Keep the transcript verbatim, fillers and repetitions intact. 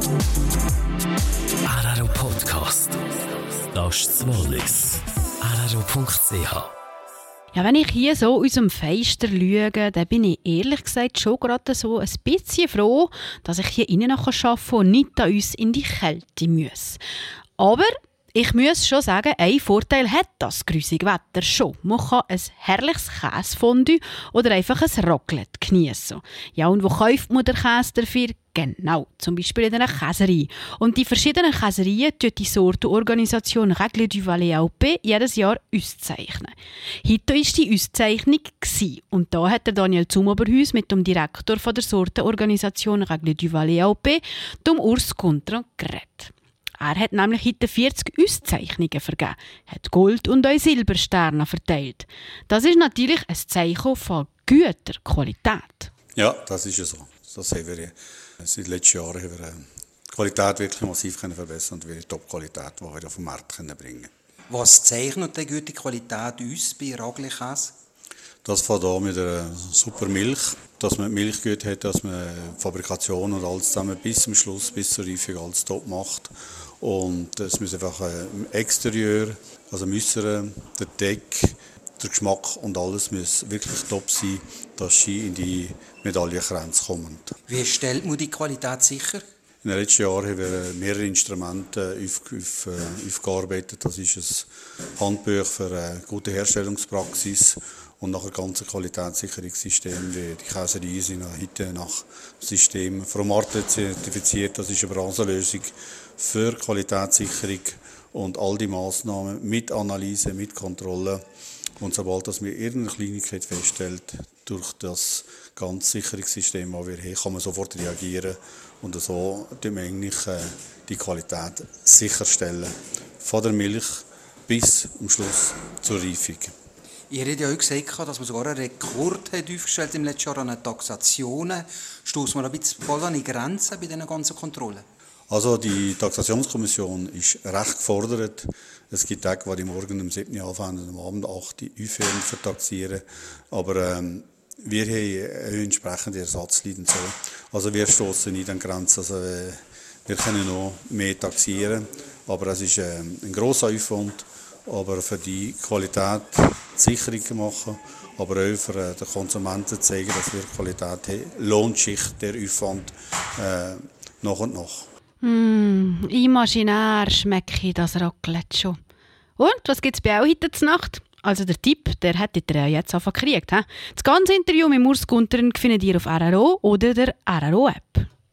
R R O Podcast. Das ist das Wallis. R R O Punkt C H. Ja, wenn ich hier so aus dem Fenster schaue, dann bin ich ehrlich gesagt schon gerade so ein bisschen froh, dass ich hier innen noch arbeiten kann und nicht an uns in die Kälte muss. Aber ich muss schon sagen, ein Vorteil hat das grüßige Wetter schon. Man kann ein herrliches Käsefondue oder einfach ein Raclette geniessen. Ja, und wo kauft man den Käse dafür? Genau, zum Beispiel in einer Käserei. Und die verschiedenen Käsereien tut die Sortenorganisation Règle du Valais A O P jedes Jahr auszeichnen. Heute war die Auszeichnung und da hat der Daniel Zumoberhus mit dem Direktor von der Sortenorganisation Règle du Valais A O P, dem Urs Contron, geredet. Er hat nämlich heute vierzig Auszeichnungen vergeben, hat Gold- und auch Silbersterne verteilt. Das ist natürlich ein Zeichen von guter Qualität. Ja, das ist ja so. Das haben wir seit letzten Jahren haben wir die Qualität wirklich massiv verbessern und wir die Top-Qualität, die wir auf den Markt bringen können. Was zeichnet die gute Qualität uns bei Raclette-Käse? Das fängt an mit einer super Milch, dass man Milch gut hat, dass man die Fabrikation und alles zusammen bis zum Schluss, bis zur Reifung alles top macht. Und es muss einfach im Exterieur, also müssen der Deck, der Geschmack und alles muss wirklich top sein, dass sie in die Medaillengrenze kommen. Wie stellt man die Qualität sicher? In den letzten Jahren haben wir mehrere Instrumente auf, auf, aufgearbeitet. Das ist ein Handbuch für eine gute Herstellungspraxis und nachher ganze Qualitätssicherungssystem. Die Käsereien sind heute nach System Fromarte zertifiziert. Das ist eine Branchenlösung für Qualitätssicherung und all die Massnahmen mit Analyse, mit Kontrolle. Und sobald dass wir irgendeine Kleinigkeit feststellt, durch das ganze Sicherungssystem, das wir haben, kann man sofort reagieren und so eigentlich die Qualität sicherstellen. Von der Milch bis zum Schluss zur Reifung. Ihr habt ja auch gesagt, dass man sogar einen Rekord hat aufgestellt im letzten Jahr an Taxationen. Stoßt man ein bisschen voll an die Grenzen bei diesen ganzen Kontrollen? Also die Taxationskommission ist recht gefordert. Es gibt Tage, wo die morgen um sieben Uhr anfangen und am Abend um acht Uhr aufhören zu taxieren. Aber ähm, wir haben eine entsprechende Ersatzleute und so. Also wir stoßen nicht an Grenzen. Also, äh, wir können noch mehr taxieren. Aber es ist äh, ein grosser Aufwand. Aber für die Qualität Sicherung machen, aber auch für den Konsumenten zeigen, dass wir Qualität haben, lohnt sich der Aufwand äh, nach und nach. Mm, imaginär schmecke ich das Raclette schon. Und, was gibt es bei euch heute Nacht? Also der Tipp, der hättet ihr ja jetzt einfach gekriegt. He? Das ganze Interview mit Urs Contron findet ihr auf R R O oder der R R O App.